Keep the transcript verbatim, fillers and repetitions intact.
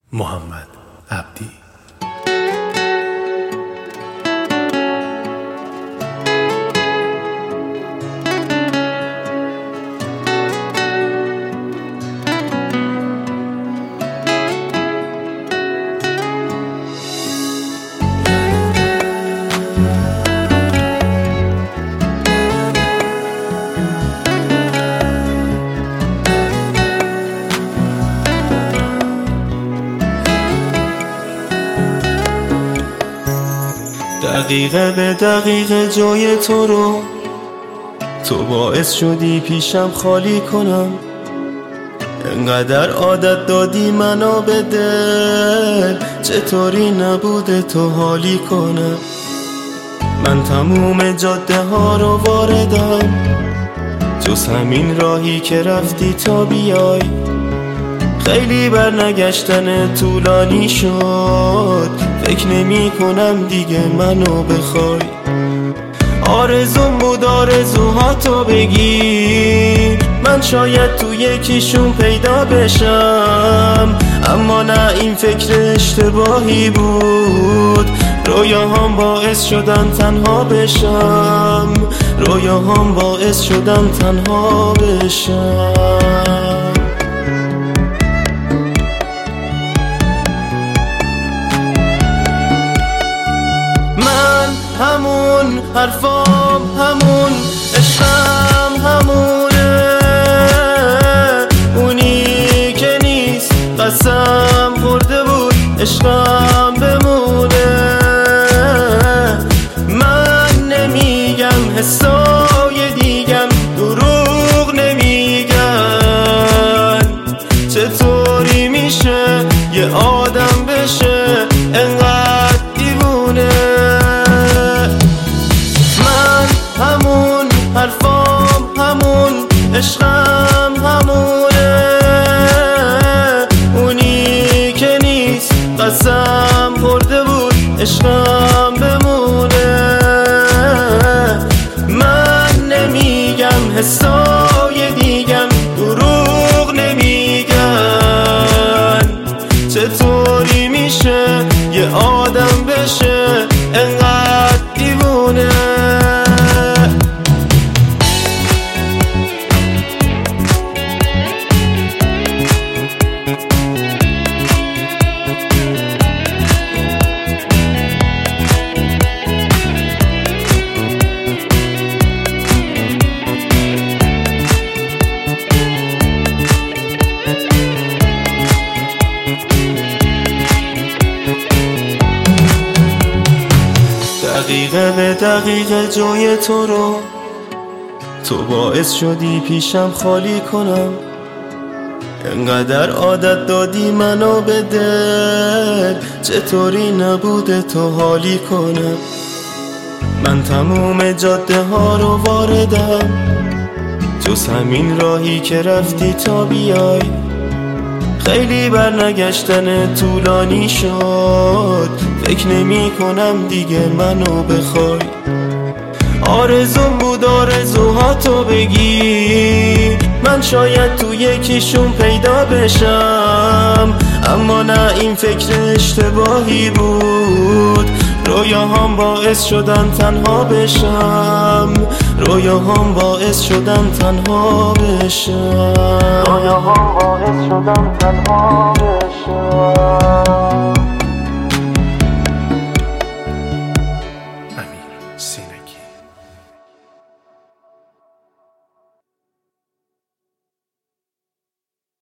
محمد عبدی. دقیقه به دقیقه جای تو رو تو باعث شدی پیشم خالی کنم. انقدر عادت دادی منو به دل، چطوری نبوده تو حالی کنم. من تموم جاده ها رو واردم، جز همین راهی که رفتی تا بیای. خیلی برنگشتن طولانی شد، فکر نمی کنم دیگه منو بخوای. آرزوم بود آرزوهاتو بگیر، من شاید تو یکیشون پیدا بشم. اما نه، این فکر اشتباهی بود. رویاهام باعث شدن تنها بشم، رویاهام باعث شدن تنها بشم. همون حرفام همون، عشقم همونه، اونی که نیست قسم خورده بود عشقم بمونه. من نمیگم حسای دیگم دروغ نمیگن. چطوری میشه یه آدم بشه انقدر دیوونه؟ همون حرفام همون، عشقم همونه، اونی که نیست قسم خورده بود عشقم بمونه. من نمیگم حسای دیگم دروغ نمیگن. چطوری میشه یه آدم بشه انقدر دیوونه؟ دقیقه به دقیقه جای تو رو تو باعث شدی پیشم خالی کنم. انقدر عادت دادی منو به دل، چطوری نبوده تو حالی کنم. من تموم جاده ها رو واردم، جز همین راهی که رفتی تا بیای. خیلی برنگشتن طولانی شد، فکر نمی کنم دیگه منو بخوای. آرزوم بود آرزوهاتو بگیر، من شاید تو یکیشون پیدا بشم. اما نه، این فکر اشتباهی بود. رویاهام باعث شدن تنها بشم، رویاهام باعث شدن تنها بشم، رویاهام باعث شدن تنها بشم. امیر سینه